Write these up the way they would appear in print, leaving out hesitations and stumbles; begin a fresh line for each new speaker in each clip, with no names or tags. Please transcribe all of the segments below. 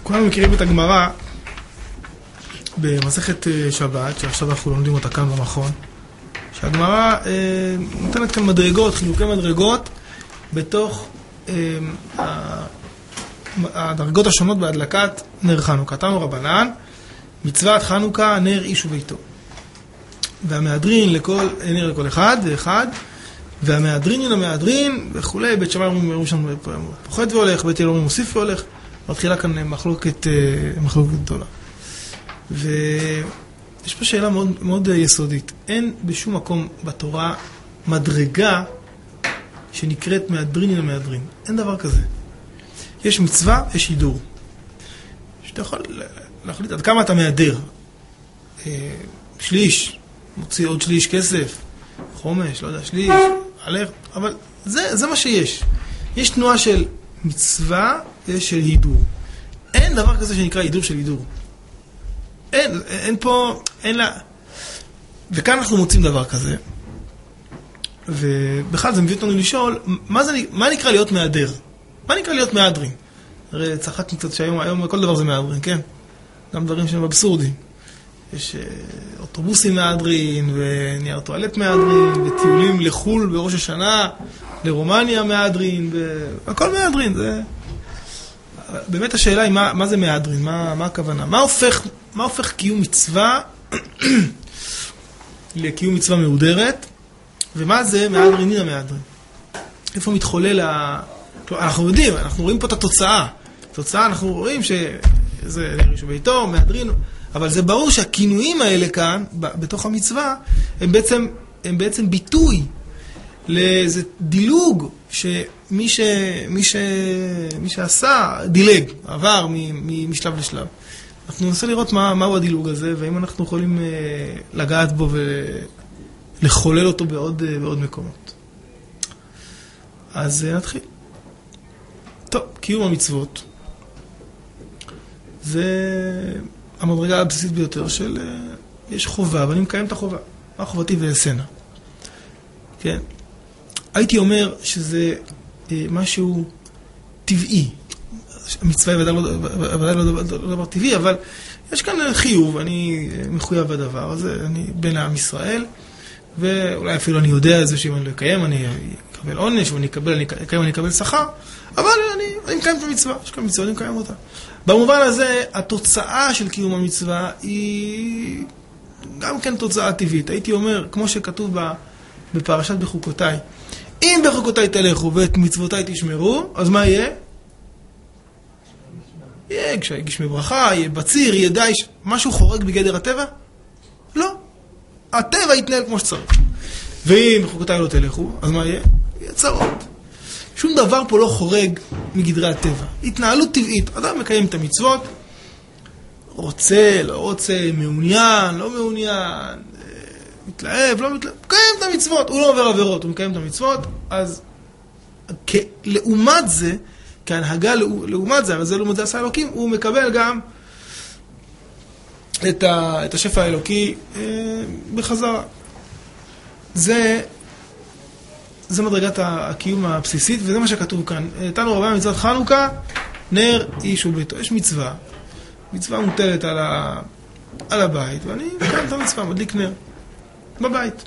כולנו מכירים את הגמרא במסכת שבת, שעכשיו אנחנו לומדים אותה כאן במכון, שהגמרא נותנת כאן מדרגות, חילוקי מדרגות, בתוך הדרגות השונות בהדלקת נר חנוכה. תנו רבנן, מצוות חנוכה נר איש וביתו. והמהדרין נר לכל אחד ואחד, והמהדרין מן המהדרין וכולי. בית שמאי אומרים שם פוחת והולך, בית הלל אומרים מוסיף והולך. מתחילה כאן מחלוקת גדולה. ויש פה שאלה מאוד, מאוד יסודית. אין בשום מקום בתורה מדרגה שנקראת מהדרין מן המהדרין. אין דבר כזה. יש מצווה, יש הידור. שאתה יכול להחליט עד כמה אתה מהדר. שליש, מוציא עוד שליש כסף, חומש, לא יודע, שליש, הלך, אבל זה מה שיש. יש תנועה של מצווה, יש של הידור. אין דבר כזה שנקרא הידור של הידור. אין פה, אין לה... וכאן אנחנו מוצאים דבר כזה, ובכלל זה מביא אותנו לשאול, מה נקרא להיות מהדר? מה נקרא להיות מהדרין? הרי צחקנו קצת שהיום כל דבר זה מהדרין, כן? גם דברים שהם אבסורדים. יש אוטובוסים מהדרין, ונייר טואלט מהדרין, וטיולים לחול בראש השנה, לרומניה מהדרין, והכל מהדרין. באמת השאלה היא מה זה מהדרין, מה הכוונה? מה הופך קיום מצווה לקיום מצווה מהודרת, ומה זה מהדרין מן המהדרין? איפה מתחולל אנחנו יודעים, אנחנו רואים פה את התוצאה. התוצאה אנחנו רואים שזה נר איש וביתו, מהדרין, אבל זה ברור שהכינויים האלה כאן, בתוך המצווה, הם בעצם ביטוי לאיזה דילוג שמי שעשה דילג, עבר משלב לשלב. אנחנו ננסה לראות מהו הדילוג הזה, ואם אנחנו יכולים לגעת בו ולחולל אותו בעוד מקומות. אז נתחיל. טוב, קיום המצוות זה המדרגה הבסיסית ביותר של יש חובה, ואני מקיים את החובה. מה חובתי ואעשנה? כן. הייתי אומר שזה משהו טבעי. המצווה היא ודאי לא דבר טבעי, אבל יש כאן חיוב, אני מחויב בדבר הזה, אני בן עם ישראל, ואולי אפילו אני יודע זה שאם אני לא אקיים, אני אקבל עונש, ואני אקבל שכר, אבל אני מקיים את המצווה, יש כאן מצווה, אני מקיים אותה. במובן הזה, התוצאה של קיום המצווה היא גם כן תוצאה טבעית. הייתי אומר, כמו שכתוב בפרשת בחוקותיי, אם בחוקותיי תלכו ואת מצוותיי תשמרו, אז מה יהיה? יהיה גשמי ברכה, יהיה בציר, יהיה דייש. משהו חורג בגדר הטבע? לא. הטבע יתנהל כמו שצריך. ואם בחוקותיי לא תלכו, אז מה יהיה? יהיה צרות. שום דבר פה לא חורג מגדרי הטבע. התנהלות טבעית. אדם מקיים את המצוות, רוצה, לא רוצה, מעוניין, לא מעוניין, מתלהב, לא מתלהב, מקיים את המצוות. הוא לא עובר עבירות, הוא מקיים את המצוות. אז לעומת זה, כהנהגה לעומת זה, אבל זה לעומת זה עשה אלוקים, הוא מקבל גם את השפע האלוקי בחזרה. זה מדרגת הקיום הבסיסית, וזה מה שכתוב כאן. תנו רבנן מצוות חנוכה, נר איש וביתו. יש מצווה. מצווה מוטלת על הבית, ואני מקיים את המצווה, מדליק נר. בבית.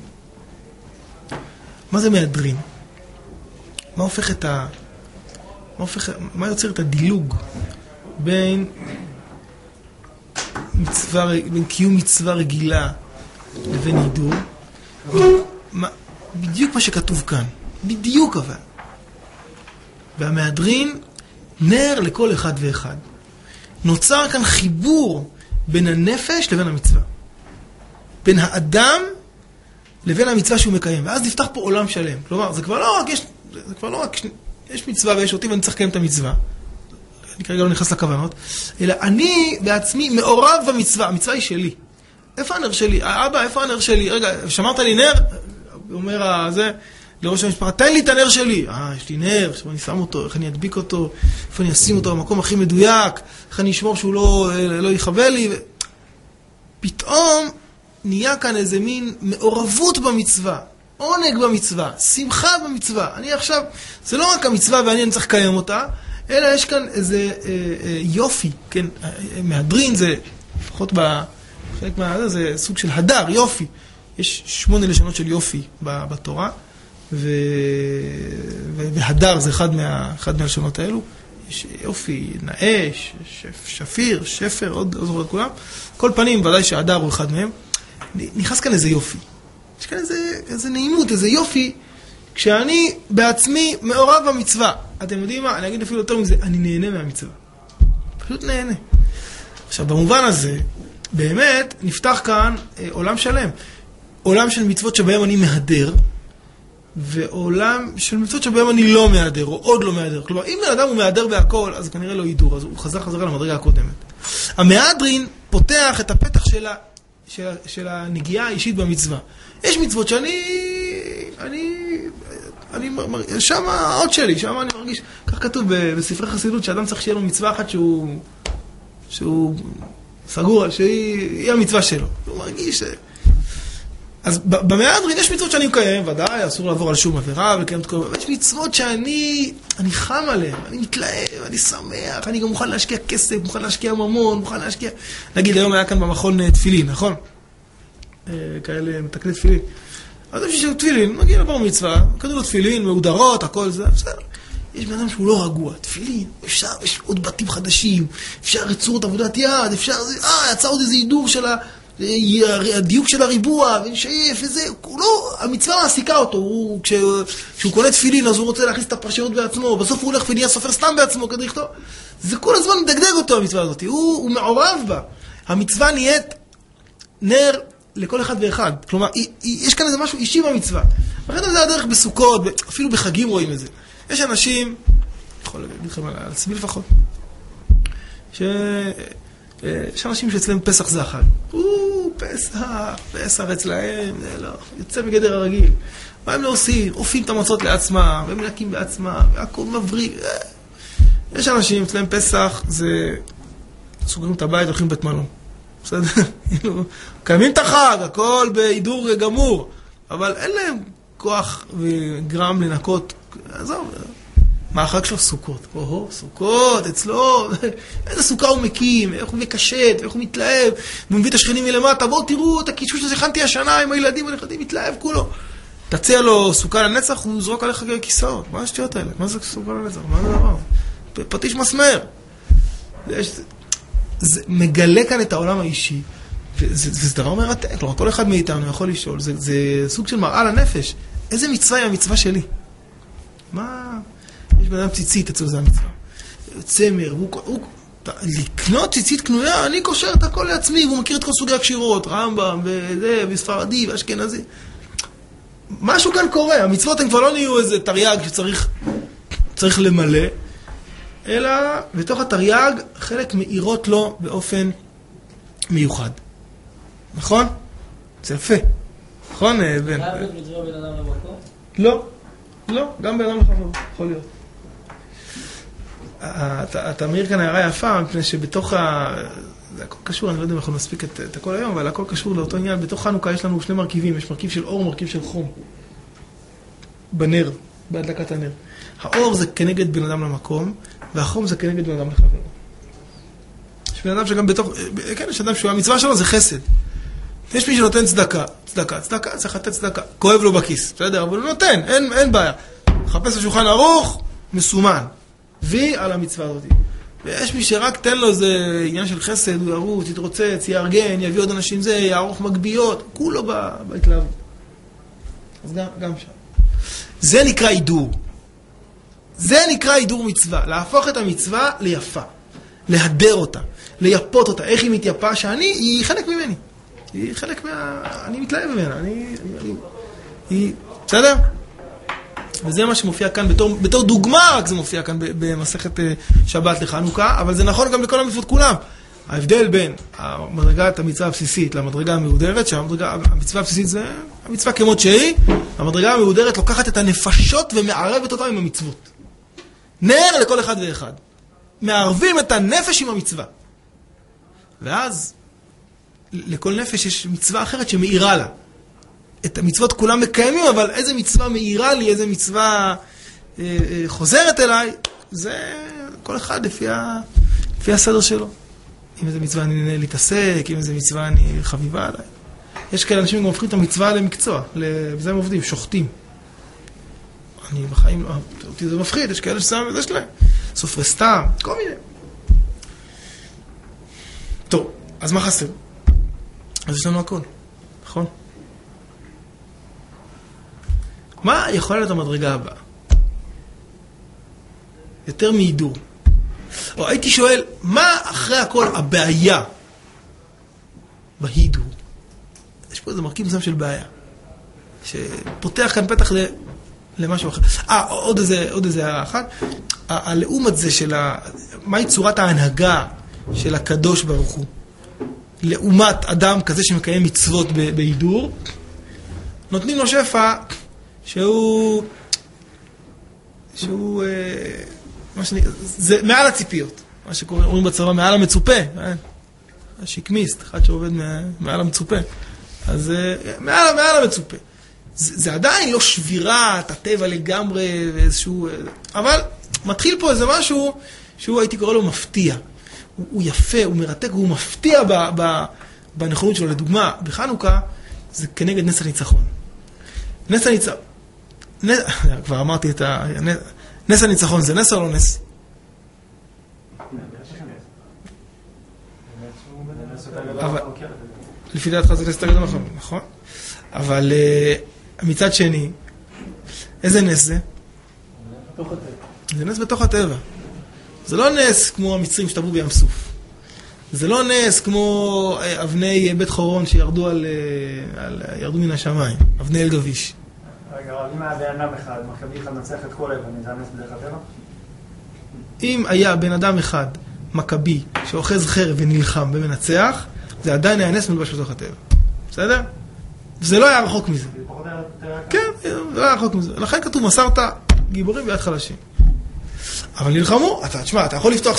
מה זה מהדרין? מה יוצר את הדילוג בין קיום מצווה רגילה לבין הידור? בדיוק מה שכתוב כאן. בדיוק אבל. והמהדרין נר לכל אחד ואחד. נוצר כאן חיבור בין הנפש לבין המצווה. בין האדם לבין המצווה שהוא מקיים. ואז נפתח פה עולם שלם. כלומר, זה כבר לא רק יש מצווה ויש אותי ואני צריך לקיים את המצווה. אני כרגע לא נכנס לכוונות. אלא אני בעצמי מעורב במצווה. המצווה היא שלי. איפה הנר שלי? אבא, איפה הנר שלי? רגע, שמרת לי נר? הוא אומר לראש המשפחה, תן לי את הנר שלי. יש לי נר, עכשיו אני שם אותו, איך אני אדביק אותו, איפה אני אשים אותו במקום הכי מדויק, איך אני אשמור שהוא לא יחבל לי. פתאום נהיה כאן איזה מין מעורבות במצווה, עונג במצווה, שמחה במצווה. אני עכשיו, זה לא רק המצווה ואני צריך לקיים אותה, אלא יש כאן איזה יופי, כן? מהדרין זה, לפחות בחלק מהזה, זה סוג של הדר, יופי. יש 8 לשונות של יופי בתורה, והדר זה אחד מהלשונות האלו. יש יופי, נאש, שפיר, שפר, עוד זוכר את כולם. כל פנים, ודאי שהדר הוא אחד מהם. נכנס כאן איזה יופי. יש כאן איזה נעימות, איזה יופי, כשאני בעצמי מעורב במצווה. אתם יודעים מה? אני אגיד אפילו יותר מזה, אני נהנה מהמצווה. פשוט נהנה. עכשיו, במובן הזה, באמת נפתח כאן עולם שלם. עולם של מצוות שבהם אני מהדר, ועולם של מצוות שבהם אני לא מהדר, או עוד לא מהדר. כלומר, אם לאדם הוא מהדר בהכל, אז כנראה לא ידור, אז הוא חזרה למדרגה הקודמת. המהדרין פותח את הפתח של הנגיעה האישית במצווה. יש מצוות שם העוד שלי, שם אני מרגיש, כך כתוב בספרי חסידות, שאדם צריך שיהיה לו מצווה אחת שהוא סגור, שהיא המצווה שלו. הוא מרגיש אז במהדרין יש מצוות שאני מקיים, ודאי, אסור לעבור על שום עבירה, ולקיים את כל... יש מצוות שאני חם עליהן, אני מתלהב, אני שמח, אני גם מוכן להשקיע כסף, מוכן להשקיע ממון, מוכן להשקיע... נגיד, היום היה כאן במכון תפילין, נכון? כאלה מתקני תפילין. אז יש תפילין, מגיע לבר מצווה, כתוב לו תפילין, מהודרות, הכל זה, בסדר. יש בן אדם שהוא לא רגוע, תפילין, אפשר, יש עוד בתים חדשים, אפשר יצורות עבודת יד, אפשר, יצא עוד איזה הידור של הדיוק של הריבוע, ונשאף וזה, המצווה מעסיקה אותו, כשהוא קונה תפילין, אז הוא רוצה להכניס את הפרשיות בעצמו, בסוף הוא הולך ונהיה סופר סתם בעצמו כדי לכתוב. זה כל הזמן מדגדג אותו, המצווה הזאת, הוא מעורב בה. המצווה נהיית נר לכל אחד ואחד. כלומר, יש כאן איזה משהו אישי במצווה. אחרי זה הדרך בסוכות, אפילו בחגים רואים את זה. יש אנשים, יכול להגיד לכם על עצמי לפחות, יש אנשים שאצלם פסח זה החג. פסח אצלהם, לא, יוצא מגדר הרגיל. מה הם לא עושים? עופים את המצות לעצמם, והם מנקים בעצמם, והכל מבריק. יש אנשים, אצלם פסח, זה סוגרים את הבית, הולכים בית מלון. בסדר? קיימים את החג, הכל בהידור גמור, אבל אין להם כוח וגרם לנקות. עזוב, מה החג שלו? סוכות. סוכות, אצלו, איזה סוכה הוא מקים, איך הוא מקשט, איך הוא מתלהב, הוא מביא את השכנים מלמטה, בואו תראו את הקישוש הזה, הכנתי השנה עם הילדים הנכדים, מתלהב כולו. תציע לו סוכה לנצח, הוא זרוק עליך כיסאות. מה השטויות האלה? מה זה סוכה לנצח? מה זה דבר? פטיש מסמר. זה מגלה כאן את העולם האישי, וזה דבר מרתק. כלומר, כל אחד מאיתנו יכול לשאול, זה סוג של מראה לנפש. איזה מצווה היא המצווה שלי? מה... יש בן אדם ציצית אצלו, זה המצווה. צמר, לקנות ציצית קנויה, אני קושר את הכל לעצמי, והוא מכיר את כל סוגי הקשירות, רמב"ם, וזה, וספרדי, ואשכנזי. משהו כאן קורה, המצוות הן כבר לא נהיו איזה תרי"ג שצריך למלא, אלא בתוך התרי"ג חלק מאירות לו באופן מיוחד. נכון? זה יפה. נכון, בן?
חייב להיות מצווה בן אדם למקום?
לא. לא, גם בן אדם לחבר, יכול להיות. אתה מעיר כאן הערה יפה, מפני שבתוך זה הכל קשור, אני לא יודע אם אנחנו נספיק את הכל היום, אבל הכל קשור לאותו עניין. בתוך חנוכה יש לנו 2 מרכיבים, יש מרכיב של אור, מרכיב של חום. בנר, בהדלקת הנר. האור זה כנגד בן אדם למקום, והחום זה כנגד בן אדם לחבר. יש בן אדם שגם בתוך, כן, יש אדם שהמצווה שלו זה חסד. יש מי שנותן צדקה, צריך לתת צדקה, כואב לו בכיס, בסדר? אבל הוא נותן, אין בעיה. חפש השולחן ערוך, מסומן. וי על המצווה הזאת. ויש מי שרק תן לו איזה עניין של חסד, הוא ירוץ, יתרוצץ, יארגן, יביא עוד אנשים זה, יערוך מגביות, כולו בהתלהבות. אז גם שם. זה נקרא עידור. זה נקרא עידור מצווה. להפוך את המצווה ליפה. להדר אותה. ליפות אותה. איך היא מתייפה? היא חלק ממני. היא חלק אני מתלהב ממנה. בסדר? וזה מה שמופיע כאן בתור דוגמה, רק זה מופיע כאן במסכת שבת לחנוכה, אבל זה נכון גם לכל המצוות כולם. ההבדל בין המדרגת המצווה הבסיסית למדרגה המהודרת, שהמצווה הבסיסית זה המצווה כמות שהיא, המדרגה המהודרת לוקחת את הנפשות ומערבת אותה עם המצוות. נר לכל אחד ואחד. מערבים את הנפש עם המצווה. ואז לכל נפש יש מצווה אחרת שמאירה לה. את המצוות כולם מקיימים, אבל איזה מצווה מאירה לי, איזה מצווה חוזרת אליי, זה כל אחד לפי הסדר שלו. אם איזה מצווה אני נהנה להתעסק, אם איזה מצווה אני חביבה עליי. יש כאלה אנשים גם הופכים את המצווה למקצוע, בזה הם עובדים, שוחטים. אני בחיים, אותי זה מפחיד, יש כאלה ששם וזה שלהם. סופרי סתם, כל מיני. טוב, אז מה חסר? אז יש לנו הכל, נכון? מה יכול להיות המדרגה הבאה? יותר מהידור. או הייתי שואל, מה אחרי הכל הבעיה בהידור? יש פה איזה מרכיב מסוים של בעיה, שפותח כאן פתח למשהו אחר. עוד איזה הערה אחת. הלאומת זה של מהי צורת ההנהגה של הקדוש ברוך הוא לעומת אדם כזה שמקיים מצוות בהידור, נותנים לו שפע שהוא זה מעל הציפיות, מה שקוראים בצבא מעל המצופה, השיקמיסט, אחד שעובד מעל המצופה, אז מעל המצופה. זה עדיין לא שבירת הטבע לגמרי ואיזשהו, אבל מתחיל פה איזה משהו שהוא הייתי קורא לו מפתיע. הוא יפה, הוא מרתק, הוא מפתיע בנכונות שלו. לדוגמה, בחנוכה זה כנגד נס הניצחון. נס הניצחון, כבר אמרתי את נס הניצחון, זה נס או לא נס? לפי דעתך זה נס יותר גדול, נכון? אבל מצד שני, איזה נס זה? זה נס בתוך הטבע. זה לא נס כמו המצרים שטבעו בים סוף. זה לא נס כמו אבני בית חורון שירדו ירדו מן השמיים, אבני אל גביש.
רגע, אבל אם היה בן אדם אחד, מכבי אחד מנצח את כל אבן, זה הנס בדרך הטבע?
אם היה בן אדם אחד, מכבי, שאוחז חרב ונלחם ומנצח, זה עדיין היה נס מלבש בתוך הטבע. בסדר? זה לא היה רחוק מזה. כן, זה לא היה רחוק מזה. לכן כתוב, מסרת גיבורים ביד חלשים. אבל נלחמו, אתה יכול לפתוח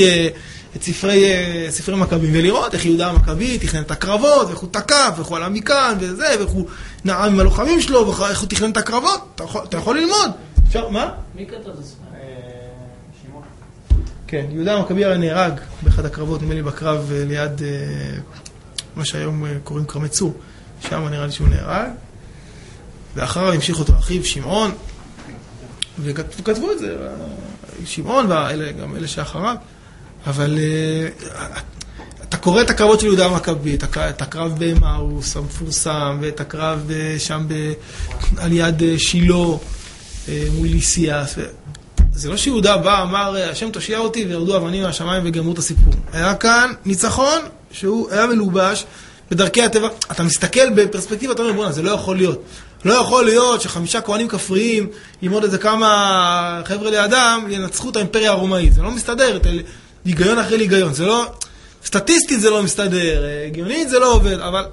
ספרי מכבים ולראות איך יהודה המכבי תכנן את הקרבות, ואיך הוא תקף, ואיך הוא עלה מכאן וזה, ואיך הוא נעם עם הלוחמים שלו, ואיך הוא תכנן את הקרבות. אתה יכול ללמוד. מה?
מי כתב את זה?
שמעון.
כן, יהודה המכבי הרי נהרג באחד הקרבות, נדמה לי בקרב ליד מה שהיום קוראים כרמי צור. שם נראה לי שהוא נהרג. ואחריו המשיך אותו אחיו שמעון, וכתבו את זה, שמעון וגם אלה שאחריו. אבל אתה קורא את הקרבות של יהודה המכבי, את הקרב באמאוס המפורסם, ואת הקרב שם על יד שילה מול ליסיאס. זה לא שיהודה בא, אמר, השם תושיע אותי, וירדו אבנים מהשמיים וגמרו את הסיפור. היה כאן ניצחון שהוא היה מלובש בדרכי הטבע. אתה מסתכל בפרספקטיבה, אתה אומר, בוא'נה, זה לא יכול להיות. לא יכול להיות ש5 כהנים כפריים, עם עוד איזה כמה חבר'ה לידם, ינצחו את האימפריה הרומאית. זה לא מסתדר, היגיון אחרי היגיון. זה לא, סטטיסטית זה לא מסתדר, הגיונית זה לא עובד, אבל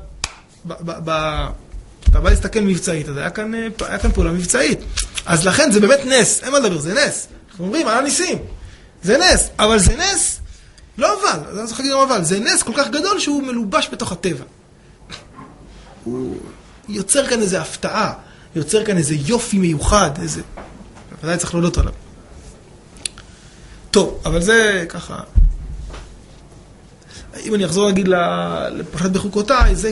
אתה בא להסתכל מבצעית, אז היה כאן פעולה מבצעית. אז לכן זה באמת נס, אין מה לדבר, זה נס. אנחנו אומרים, על הניסים. זה נס, אבל זה נס, לא אבל, זה צריך להגיד גם אבל, זה נס כל כך גדול שהוא מלובש בתוך הטבע. הוא יוצר כאן איזו הפתעה, יוצר כאן איזה יופי מיוחד, איזה, ודאי צריך להודות עליו. טוב, אבל זה ככה, אם אני אחזור להגיד לפרשת בחוקותיי, זה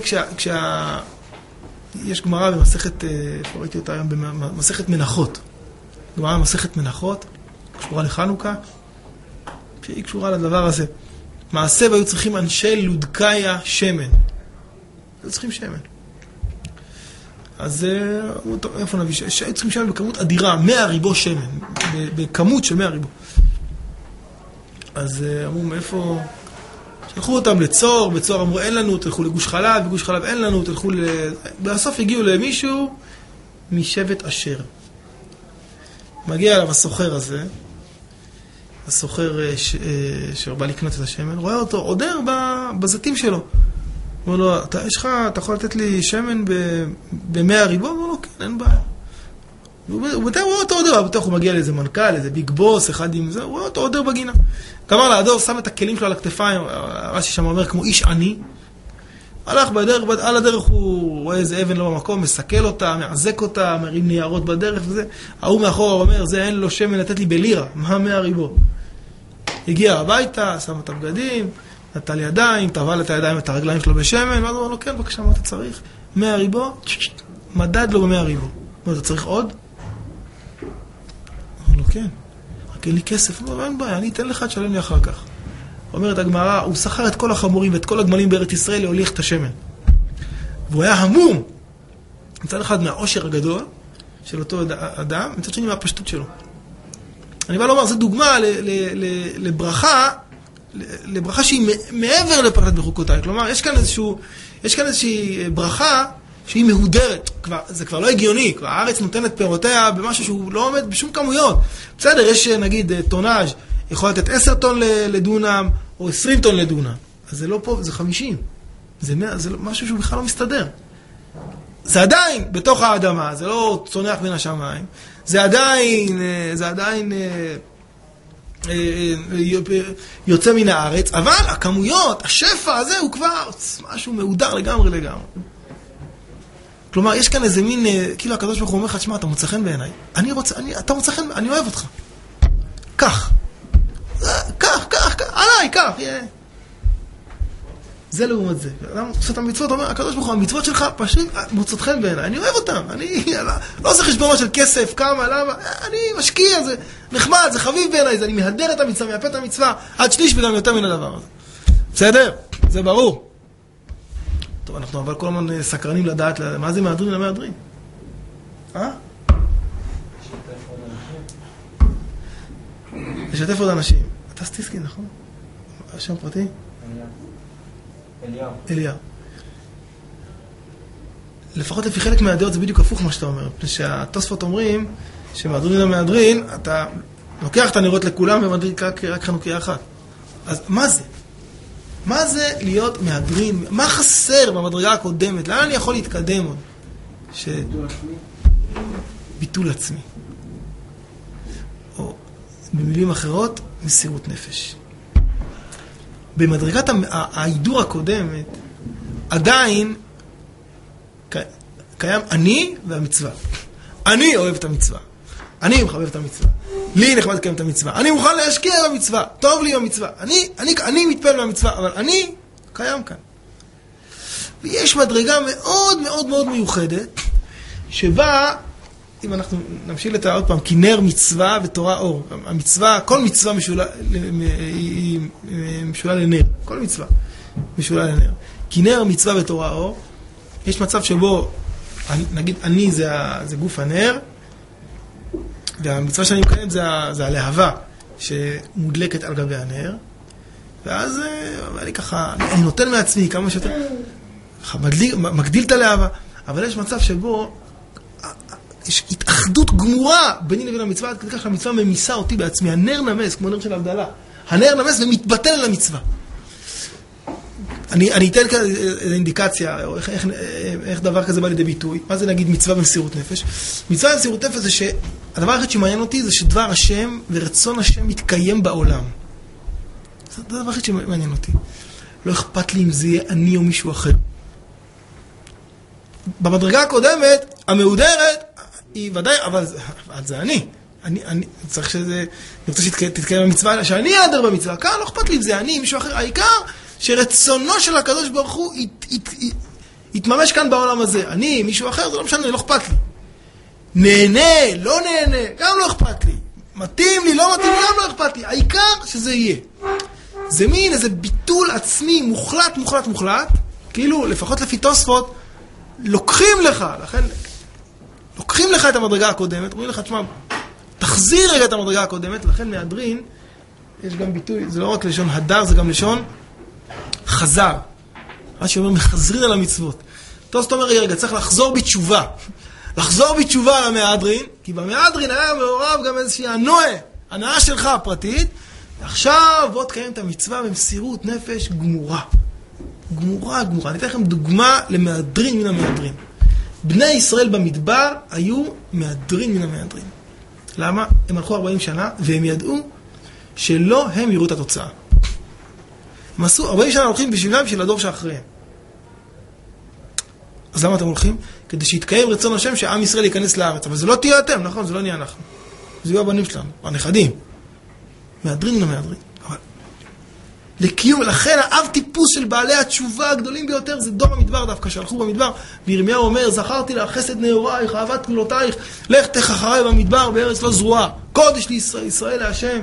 יש גמרא במסכת, איפה ראיתי אותה היום, במסכת מנחות. גמרא במסכת מנחות, קשורה לחנוכה, שהיא קשורה לדבר הזה. מעשה והיו צריכים אנשי לודקאיה שמן. היו צריכים שמן. אז איפה נביא? היו צריכים שמן בכמות אדירה, 100 ריבו שמן, בכמות של 100 ריבו. אז אמרו, מאיפה? שלחו אותם לצור, בצור אמרו, אין לנו, תלכו לגוש חלב, בגוש חלב אין לנו, תלכו בסוף הגיעו למישהו משבט אשר. מגיע אליו הסוחר הזה, הסוחר שבא לקנות את השמן, רואה אותו, עודר בזיתים שלו. אומר לו, אתה יכול לתת לי שמן ב100 ריבו? אומר לו, כן, אין בעיה. הוא בינתיים רואה אותו עודר, בטח הוא מגיע לאיזה מנכ"ל, איזה ביג בוס, אחד עם זה, הוא רואה אותו עודר בגינה. גמר לעדור, שם את הכלים שלו על הכתפיים, רש"י שם אומר כמו איש עני, הלך בדרך, על הדרך הוא רואה איזה אבן לא במקום, מסכל אותה, מעזק אותה, מרים ניירות בדרך וזה, ההוא מאחורה אומר, זה אין לו שמן לתת לי בלירה, מה 100 ריבו? הגיע הביתה, שם את הבגדים, נטל ידיים, טבל את הידיים ואת הרגליים שלו בשמן, ואז הוא אומר לו, כן, בבקשה, מה אתה צריך? 100 ריבו, מדד לו ב100 ריבו. אתה צריך עוד? אמר לו, כן. רק אין לי כסף. הוא אומר, אין בעיה, אני אתן לך, תשלם לי אחר כך. אומרת הגמרא, הוא שכר את כל החמורים ואת כל הגמלים בארץ ישראל להוליך את השמן. והוא היה המום. מצד אחד מהעושר הגדול של אותו אדם, מצד שני מהפשטות שלו. אני בא לומר, זו דוגמה לברכה שהיא מעבר לפרשת בחוקותיי. כלומר, יש כאן איזושהי ברכה שהיא מהודרת. זה כבר לא הגיוני. כבר הארץ נותנת פירותיה במשהו שהוא לא עומד בשום כמויות. בסדר, יש נגיד טונאז' יכול לתת 10 טון לדונם או 20 טון לדונם. אז זה לא פה, זה 50. זה משהו שהוא בכלל לא מסתדר. זה עדיין בתוך האדמה, זה לא צונח בין השמיים. זה עדיין יוצא מן הארץ, אבל הכמויות, השפע הזה הוא כבר משהו מהודר לגמרי. כלומר, יש כאן איזה מין, כאילו הקדוש ברוך הוא אומר לך, תשמע, אתה מוצא חן בעיניי. אתה מוצא חן, אני אוהב אותך. כך, עליי, כך, זה לעומת זה. אדם עושה את המצוות, אומר, הקדוש ברוך הוא, המצוות שלך פשוט מוצאות חן בעיניי. אני אוהב אותם. אני לא עושה חשבונות של כסף, כמה, למה. אני משקיע, זה נחמד, זה חביב בעיניי, אני מהדר את המצווה, מהפה את המצווה, עד שליש וגם יותר מן הדבר הזה. בסדר? זה ברור. טוב, אנחנו אבל כל הזמן סקרנים לדעת, מה זה מהדרין למהדרין? לשתף עוד אנשים. אתה סטיסקין, נכון? השם פרטי? אליהו. לפחות לפי חלק מהדעות זה בדיוק הפוך מה שאתה אומר. שהתוספות אומרים שמהדרין למהדרין, אתה לוקח את הנרות לכולם ומדרין רק חנוכיה אחת. אז מה זה? מה זה להיות מהדרין? מה חסר במדרגה הקודמת? לאן אני יכול להתקדם עוד? ביטול עצמי. או במילים אחרות, מסירות נפש. במדרגת ההידור הקודמת, עדיין קיים אני והמצווה. אני אוהב את המצווה. אני מחבב את המצווה. לי נחמד לקיים את המצווה. אני מוכן להשקיע במצווה. טוב לי במצווה. אני מתפעל במצווה, אבל אני קיים כאן. ויש מדרגה מאוד מאוד מאוד מיוחדת, שבה, אם אנחנו נמשיל את עוד פעם, כי נר מצווה ותורה אור. המצווה, כל מצווה משולה לנר. כל מצווה משולה לנר. כי נר מצווה ותורה אור. יש מצב שבו, נגיד, אני זה גוף הנר, והמצווה שאני מקיים זה הלהבה שמודלקת על גבי הנר, ואז אני ככה, אני נותן מעצמי כמה שיותר, מגדיל את הלהבה, אבל יש מצב שבו יש התאחדות גמורה ביני לבין המצווה, עד כדי כך שהמצווה ממיסה אותי בעצמי, הנר נמס, כמו נר של הבדלה, הנר נמס ומתבטל על המצווה. אני אתן כאן אינדיקציה, איך דבר כזה בא לידי ביטוי. מה זה נגיד מצווה במסירות נפש? מצווה במסירות נפש זה שהדבר האחד שמעניין אותי זה שדבר השם ורצון השם מתקיים בעולם. זה הדבר האחד שמעניין אותי. לא אכפת לי אם זה יהיה אני או מישהו אחר. במדרגה הקודמת, המהודרת, היא ודאי, אבל זה אני. אני צריך שזה, אני רוצה שתתקיים במצווה, שאני אעדר במצווה. כאן לא אכפת לי אם זה אני, מישהו אחר. העיקר שרצונו של הקדוש ברוך הוא יתממש כאן בעולם הזה. אני, מישהו אחר, זה לא משנה, לא אכפת לי. נהנה, לא נהנה, גם לא אכפת לי. מתאים לי, לא מתאים לי, גם לא אכפת לי. העיקר שזה יהיה. זה מין איזה ביטול עצמי מוחלט, מוחלט, מוחלט. כאילו, לפחות לפי תוספות, לוקחים לך, לכן, לוקחים לך את המדרגה הקודמת, אומרים לך, תשמע, תחזיר רגע את המדרגה הקודמת, לכן מהדרין, יש גם ביטוי, זה לא רק לשון הדר, זה גם לשון חזר. מה שאומר, מחזרין על המצוות. תוספות אומר, רגע, צריך לחזור בתשובה. לחזור בתשובה על המהדרין, כי במהדרין היה מעורב גם איזושהי הנאה שלך הפרטית, ועכשיו בוא תקיים את המצווה במסירות נפש גמורה. גמורה. אני אתן לכם דוגמה למהדרין מן המהדרין. בני ישראל במדבר היו מהדרין מן המהדרין. למה? הם הלכו 40 שנה, והם ידעו שלא הם יראו את התוצאה. הם עשו 40 שנה הולכים בשבילם של הדור שאחריהם. אז למה אתם הולכים? כדי שיתקיים רצון השם שעם ישראל ייכנס לארץ. אבל זה לא תהיה אתם, נכון? זה לא נהיה אנחנו. זה יהיו הבנים שלנו, הנכדים. מהדרין מן המהדרין. אבל לקיום. לכן האב טיפוס של בעלי התשובה הגדולים ביותר זה דור המדבר דווקא, שהלכו במדבר. וירמיהו אומר, זכרתי לך חסד נעורייך, אהבת גלולותייך, לך תך אחריי במדבר בארץ לא זרועה. קודש לישראל להשם,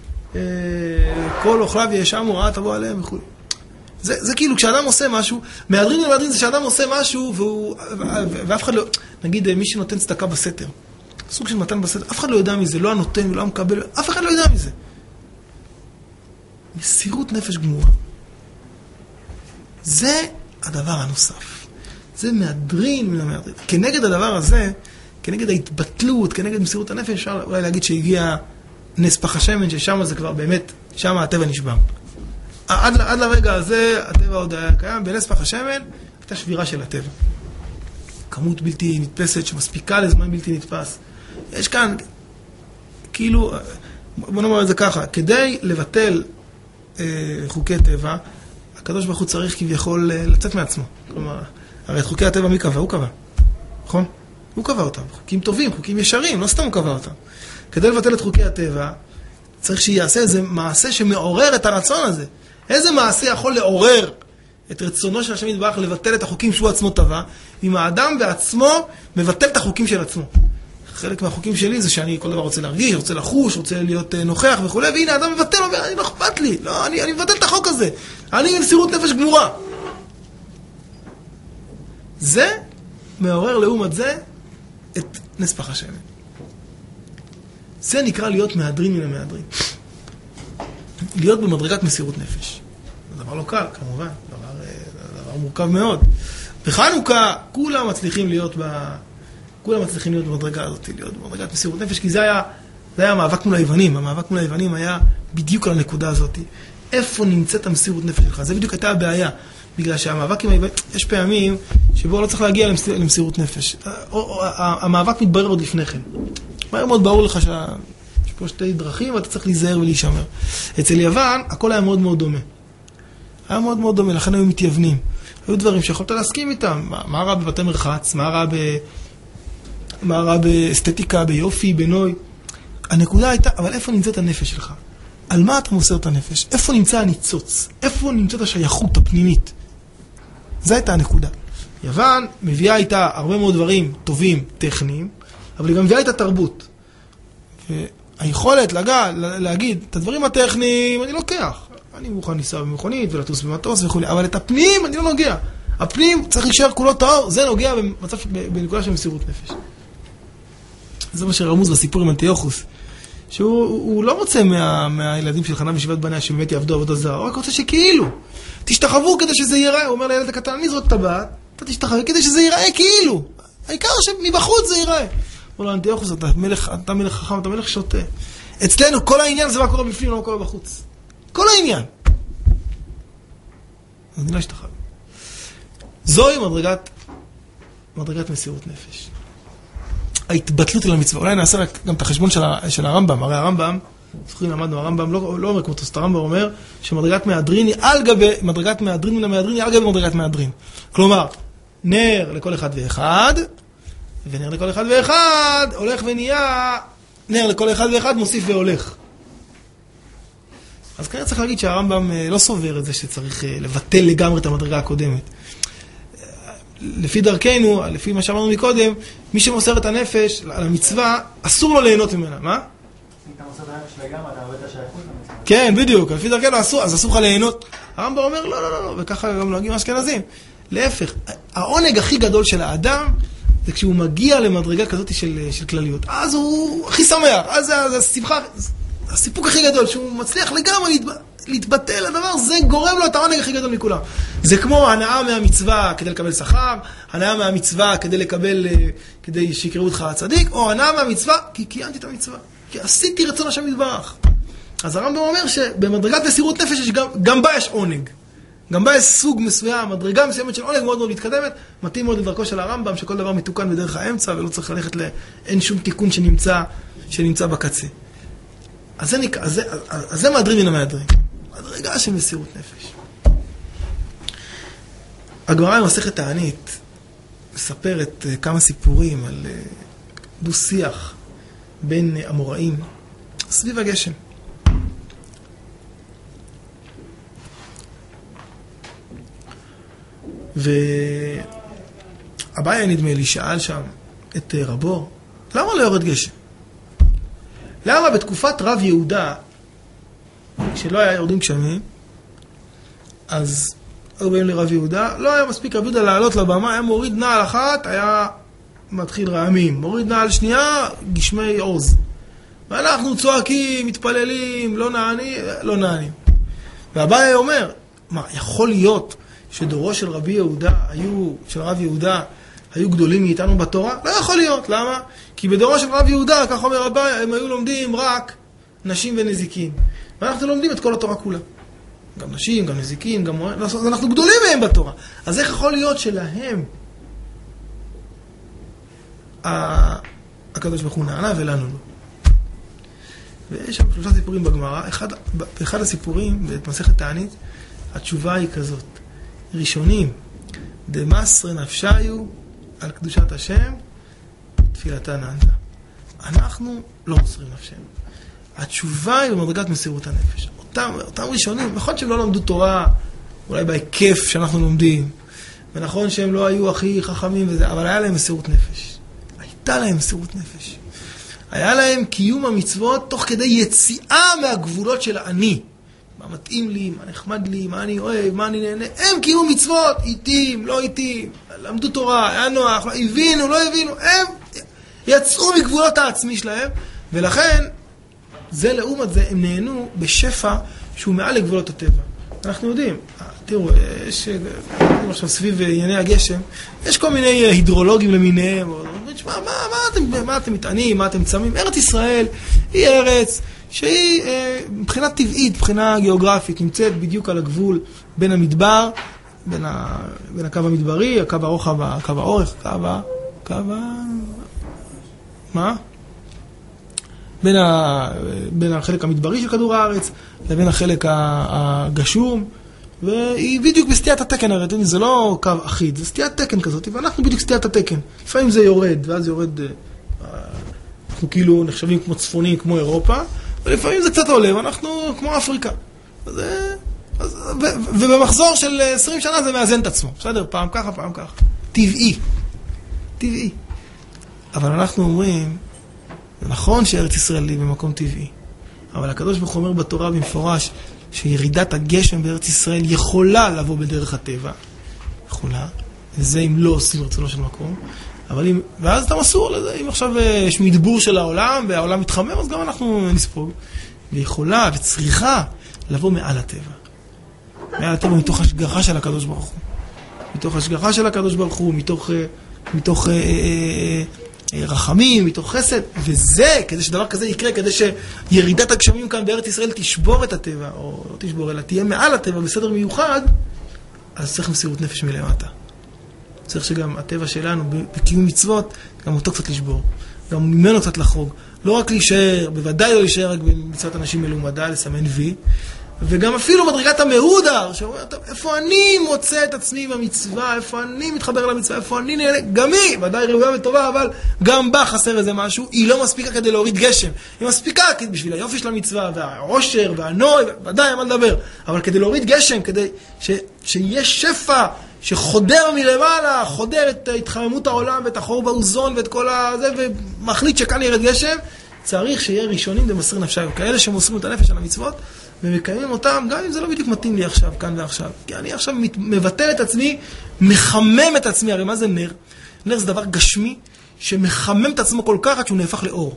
כל אוכליו ישמו, רעה תבוא עליהם וכו'. זה כאילו, כשאדם עושה משהו, מהדרין למהדרין זה שאדם עושה משהו, ואף אחד לא, נגיד מי שנותן צדקה בסתר, סוג של מתן בסתר, אף אחד לא יודע מזה, לא הנותן ולא המקבל, אף אחד לא יודע מזה. מסירות נפש גמורה. זה הדבר הנוסף. זה מהדרין מן המהדרין. כנגד הדבר הזה, כנגד ההתבטלות, כנגד מסירות הנפש, אפשר אולי להגיד שהגיע נס פח השמן, ששם זה כבר באמת, שם הטבע נשבר. עד לרגע הזה, הטבע עוד היה קיים, בנס פח השמן, הייתה שבירה של הטבע. כמות בלתי נתפסת, שמספיקה לזמן בלתי נתפס. יש כאן, כאילו, בוא נאמר את זה ככה, כדי לבטל חוקי טבע, הקדוש ברוך הוא צריך כביכול לצאת מעצמו. כלומר, הרי את חוקי הטבע מי קבע? הוא קבע. נכון? הוא קבע אותם. חוקים טובים, חוקים ישרים, לא סתם הוא קבע אותם. כדי לבטל את חוקי הטבע, צריך שיעשה איזה מעשה שמעורר את הרצון הזה. איזה מעשה יכול לעורר את רצונו של השם יתברך לבטל את החוקים שהוא עצמו טבע, אם האדם בעצמו מבטל את החוקים של עצמו. חלק מהחוקים שלי זה שאני כל דבר רוצה להרגיש, רוצה לחוש, רוצה להיות נוכח וכו', והנה האדם מבטל, אומר, אני לא אכפת לי, לא, אני מבטל את החוק הזה. אני מסירות נפש גמורה. זה מעורר לעומת זה את נס פח השמן. זה נקרא להיות מהדרין מן המהדרין. להיות במדרגת מסירות נפש. זה דבר לא קל, כמובן. דבר מורכב מאוד. בחנוכה כולם מצליחים להיות במדרגה הזאת, להיות במדרגת מסירות נפש, כי זה היה המאבק מול היוונים. המאבק מול היוונים היה בדיוק על הנקודה הזאת. איפה נמצאת המסירות נפש שלך? זה בדיוק הייתה הבעיה. בגלל שהמאבק עם היוונים, יש פעמים שבו לא צריך להגיע למסירות נפש. המאבק מתברר עוד לפני כן. מהר מאוד ברור לך שיש פה שתי דרכים ואתה צריך להיזהר ולהישמר. אצל יוון הכל היה מאוד מאוד דומה. היה מאוד מאוד דומה, לכן היו מתייוונים. היו דברים שיכולת להסכים איתם. מה רע בבתי מרחץ, מה רע באסתטיקה, ביופי, בנוי. הנקודה הייתה, אבל איפה נמצאת הנפש שלך? על מה אתה מוסר את הנפש? איפה נמצא הניצוץ? איפה נמצאת השייכות הפנימית? זו הייתה הנקודה. יוון מביאה איתה הרבה מאוד דברים טובים, טכניים, אבל היא גם מביאה איתה תרבות. והיכולת להגיד, את הדברים הטכניים אני לוקח. אני מוכן לנסוע במכונית ולטוס במטוס וכו', אבל את הפנים אני לא נוגע. הפנים צריך להישאר כולו טהור, זה נוגע בנקודה של מסירות נפש. זה מה שרמוז בסיפור עם אנטיוכוס. שהוא לא רוצה מהילדים של חנה ושבעת בניה שבאמת יעבדו עבודה זרה, הוא רק רוצה שכאילו, תשתחוו כדי שזה ייראה. הוא אומר לילד הקטן, אני זרוק טבעת, אתה תשתחווה כדי שזה ייראה כאילו. העיקר שמבחוץ זה ייראה. אומר לו, אנטיוכוס, אתה מלך חכם, אתה מלך שוטה. אצלנו כל העניין זה מה קורה בפנים, לא מה קורה בחוץ. כל העניין. אז אני לא אשתחווה. זוהי מדרגת מסירות נפש. ההתבטלות אל המצווה. אולי נעשה רק גם את החשבון של הרמב"ם. הרי הרמב"ם, זוכרים, למדנו, הרמב"ם לא אומר כמו תוספות, הרמב"ם אומר שמדרגת מהדרין היא על גבי, מדרגת מהדרין מן המהדרין היא על גבי מדרגת מהדרין. כלומר, נר לכל אחד ואחד, ונר לכל אחד ואחד, הולך ונהיה, נר לכל אחד ואחד מוסיף והולך. אז כנראה צריך להגיד שהרמב"ם לא סובר את זה שצריך לבטל לגמרי את המדרגה הקודמת. לפי דרכנו, לפי מה שאמרנו מקודם, מי שמוסר את הנפש על המצווה, אסור לו ליהנות ממנה. מה?
אם אתה מוסר את הנפש לגמרי, אתה עובד את השייכות למצווה.
כן, בדיוק. לפי דרכנו אסור, אז אסור לך ליהנות. הרמב"ם אומר, לא, וככה גם נוהגים אשכנזים. להפך, העונג הכי גדול של האדם, זה כשהוא מגיע למדרגה כזאת של כלליות. אז הוא הכי שמח, אז זה השמחה, הסיפוק הכי גדול, שהוא מצליח לגמרי להתבטל הדבר, זה גורם לו את העונג הכי גדול מכולם. זה כמו הנאה מהמצווה כדי לקבל שכר, הנאה מהמצווה כדי שיקראו אותך הצדיק, או הנאה מהמצווה כי קיימתי את המצווה, כי עשיתי רצון השם יתברך. אז הרמב"ם אומר שבמדרגת מסירות נפש גם בה יש עונג. גם בה יש סוג מסוים, מדרגה מסוימת של עונג מאוד מאוד מתקדמת, מתאים מאוד לדרכו של הרמב"ם, שכל דבר מתוקן בדרך האמצע, ולא צריך ללכת אין שום תיקון שנמצא בקצה. אז זה מהדרין מן המהדרין. מדרגה של מסירות נפש. הגמרא במסכת תענית מספרת כמה סיפורים על דו-שיח בין אמוראים סביב הגשם. והבעיה נדמה לי שאל שם את רבו, למה לא יורד גשם? למה בתקופת רב יהודה, כשלא היה יורדים גשמים, אז היו באים לרב יהודה, לא היה מספיק רב יהודה לעלות לבמה, היה מוריד נעל אחת, היה מתחיל רעמים, מוריד נעל שנייה, גשמי עוז. ואנחנו צועקים, מתפללים, לא נענים. והבעיה אומר, מה, יכול להיות שדורו של רב יהודה היו גדולים מאיתנו בתורה? לא יכול להיות, למה? כי בדורו של רב יהודה, כך אומר הבעיה, הם היו לומדים רק נשים ונזיקים. ואנחנו לומדים את כל התורה כולה. גם נשים, גם נזיקים, גם מועד, אז אנחנו גדולים מהם בתורה. אז איך יכול להיות שלהם הקדוש ברוך הוא נענה ולנו לא? ויש שם 3 סיפורים בגמרא. באחד הסיפורים, במסכת תענית, התשובה היא כזאת. ראשונים, דמסר נפשיו על קדושת השם, תפילתה נענתה. אנחנו לא מוסרים נפשנו. התשובה היא במדרגת מסירות הנפש. אותם ראשונים, נכון שהם לא למדו תורה, אולי בהיקף שאנחנו לומדים, ונכון שהם לא היו הכי חכמים וזה, אבל היה להם מסירות נפש. הייתה להם מסירות נפש. היה להם קיום המצוות תוך כדי יציאה מהגבולות של אני. מה מתאים לי, מה נחמד לי, מה אני אוהב, מה אני נהנה. הם קיום מצוות, איתים, לא איתים, למדו תורה, היה נוח, הבינו, לא הבינו. הם יצאו מגבולות העצמי שלהם, ולכן, זה לעומת זה, הם נהנו בשפע שהוא מעל לגבולות הטבע. אנחנו יודעים, תראו, יש עכשיו סביב ענייני הגשם, יש כל מיני הידרולוגים למיניהם, מה אתם מתענים, מה אתם צמים? ארץ ישראל היא ארץ שהיא מבחינה טבעית, מבחינה גיאוגרפית, נמצאת בדיוק על הגבול בין המדבר, בין הקו המדברי, הקו הרוחב, הקו האורך, מה? בין החלק המדברי של כדור הארץ לבין החלק הגשום, והיא בדיוק בסטיית התקן, הרי זה לא קו אחיד, זה סטיית תקן כזאת, ואנחנו בדיוק סטיית התקן. לפעמים זה יורד, ואז יורד, אנחנו כאילו נחשבים כמו צפונים, כמו אירופה, ולפעמים זה קצת עולה, ואנחנו כמו אפריקה. ובמחזור של 20 שנה זה מאזן את עצמו, בסדר? פעם ככה, פעם ככה. טבעי. אבל אנחנו אומרים, זה נכון שארץ ישראל היא במקום טבעי, אבל הקדוש ברוך הוא אומר בתורה במפורש שירידת הגשם בארץ ישראל יכולה לבוא בדרך הטבע. יכולה. וזה אם לא עושים רצונו של מקום. אבל ואז אתה מסור לזה. אם עכשיו יש מדבור של העולם והעולם מתחמם, אז גם אנחנו נספוג. ויכולה וצריכה לבוא מעל הטבע. מעל הטבע מתוך השגחה של הקדוש ברוך הוא. מתוך השגחה של הקדוש ברוך הוא, מתוך רחמים, מתוך חסד, וזה, כדי שדבר כזה יקרה, כדי שירידת הגשמים כאן בארץ ישראל תשבור את הטבע, או לא תשבור, אלא תהיה מעל הטבע בסדר מיוחד, אז צריך מסירות נפש מלמטה. צריך שגם הטבע שלנו, בקיום מצוות, גם אותו קצת לשבור, גם ממנו קצת לחרוג. לא רק להישאר, בוודאי לא להישאר רק במצוות אנשים מלומדה, לסמן וי, וגם אפילו מדרגת המהודר, שאומר, איפה אני מוצא את עצמי במצווה, איפה אני מתחבר למצווה, איפה אני נהנה, גם היא, ודאי ראויה וטובה, אבל גם בה חסר איזה משהו, היא לא מספיקה כדי להוריד גשם, היא מספיקה בשביל היופי של המצווה, והעושר, והנוי, ודאי, מה לדבר, אבל כדי להוריד גשם, כדי שיש שפע, שחודר מלמעלה, חודר את התחממות העולם, ואת החור באוזון, ואת כל הזה, ומחליט שכאן ירד גשם, צריך שיהיה ראשונים במסר נפשם, כאלה שמוסרים את הנפש על המצוות, ומקיימים אותם, גם אם זה לא בדיוק מתאים לי עכשיו, כאן ועכשיו. כי אני עכשיו מבטל את עצמי, מחמם את עצמי. הרי מה זה נר? נר זה דבר גשמי, שמחמם את עצמו כל כך עד שהוא נהפך לאור.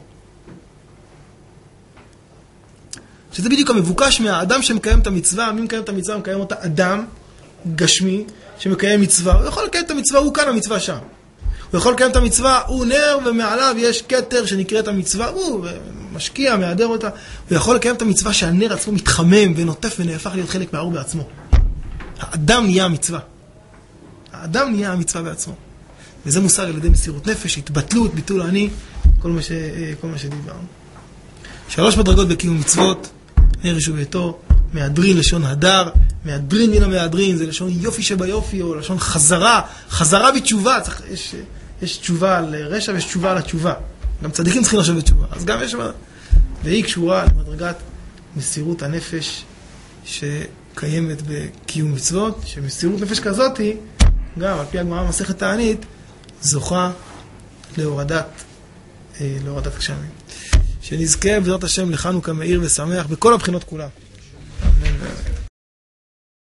שזה בדיוק המבוקש מהאדם שמקיים את המצווה. מי מקיים את המצווה? מקיים אותה אדם גשמי שמקיים מצווה. הוא יכול לקיים את המצווה, הוא כאן, המצווה שם. הוא יכול לקיים את המצווה, הוא נר, ומעליו יש כתר שנקראת המצווה, הוא משקיע, מהדר אותה. הוא יכול לקיים את המצווה שהנר עצמו מתחמם ונוטף ונהפך להיות חלק מהאור בעצמו. האדם נהיה המצווה. האדם נהיה המצווה בעצמו. וזה מושג על ידי מסירות נפש, התבטלות, ביטול אני, כל מה שדיברנו. 3 מדרגות בקיום מצוות, נר ישוב ביתו, מהדרין לשון הדר, מהדרין מן המהדרין, זה לשון יופי שביופי, או לשון חזרה בתשובה, יש תשובה על רשע ויש תשובה על התשובה. גם צדיקים צריכים לחשוב בתשובה, אז גם יש... והיא קשורה למדרגת מסירות הנפש שקיימת בקיום מצוות, שמסירות נפש כזאת היא גם על פי הגמרא במסכת תענית, זוכה להורדת הגשמים. שנזכה בעזרת השם לחנוכה מאיר ושמח בכל הבחינות כולם.